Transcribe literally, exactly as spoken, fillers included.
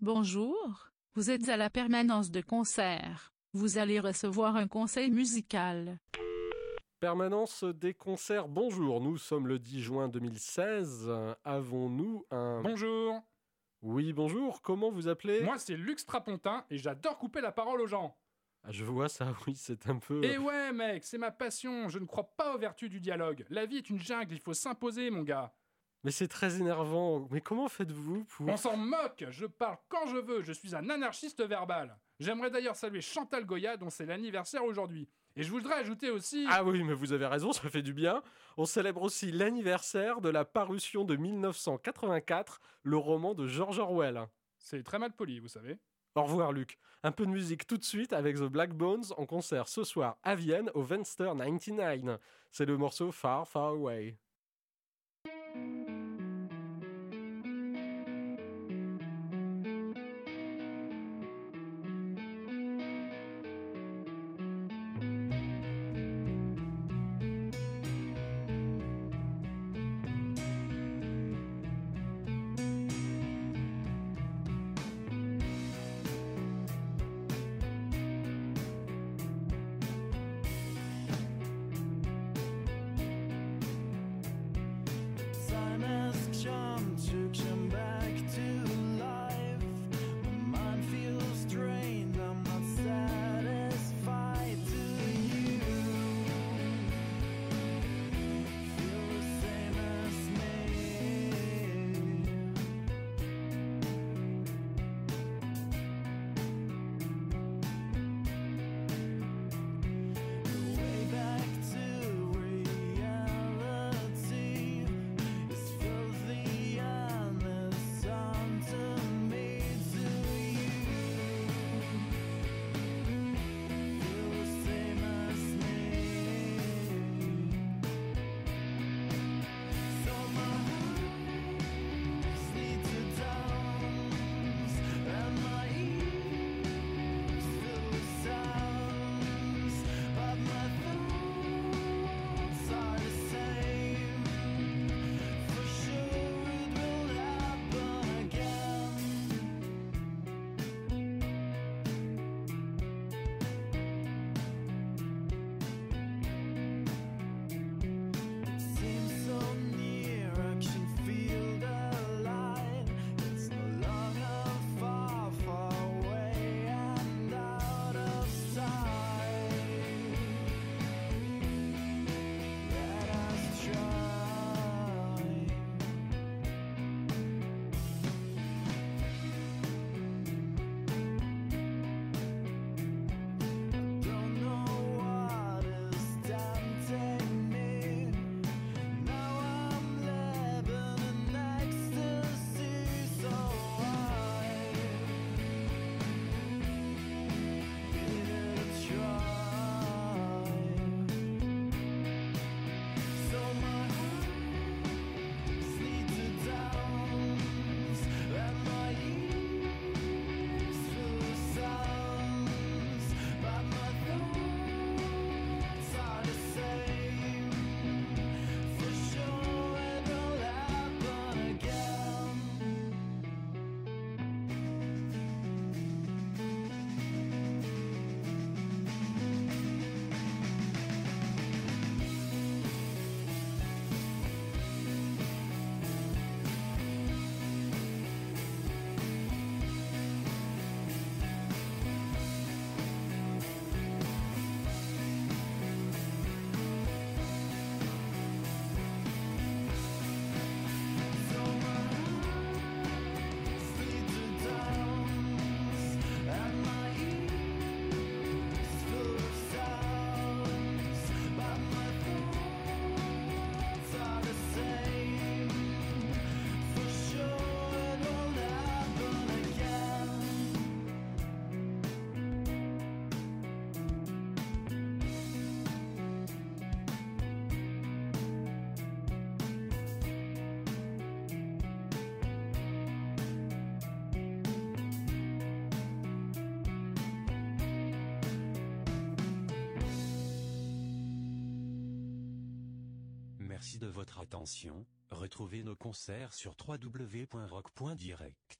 Bonjour, vous êtes à la permanence de concert. Vous allez recevoir un conseil musical. Permanence des concerts, bonjour, nous sommes le dix juin deux mille seize. Avons-nous un... Bonjour, Oui, bonjour, comment vous appelez? moi c'est Luc Strapontin et j'adore couper la parole aux gens. Ah, je vois ça, oui, c'est un peu... Et ouais mec, c'est ma passion, je ne crois pas aux vertus du dialogue. La vie est une jungle, il faut s'imposer mon gars. Mais c'est très énervant, mais comment faites-vous pour... On s'en moque, je parle quand je veux, je suis un anarchiste verbal. J'aimerais d'ailleurs saluer Chantal Goya dont c'est l'anniversaire aujourd'hui. Et je voudrais ajouter aussi... Ah oui, mais vous avez raison, ça fait du bien. On célèbre aussi l'anniversaire de la parution de mille neuf cent quatre-vingt-quatre, le roman de George Orwell. C'est très mal poli, vous savez. Au revoir Luc. Un peu de musique tout de suite avec The Black Bones en concert ce soir à Vienne au Venster quatre-vingt-dix-neuf. C'est le morceau Far Far Away. Merci de votre attention, retrouvez nos concerts sur w w w point rock point direct.